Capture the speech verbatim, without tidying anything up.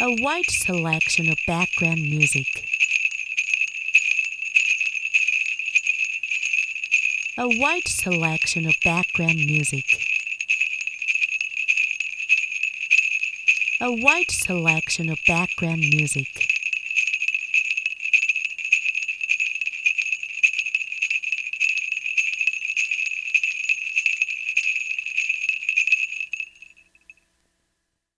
A wide selection of background music. A wide selection of background music. A wide selection of background music.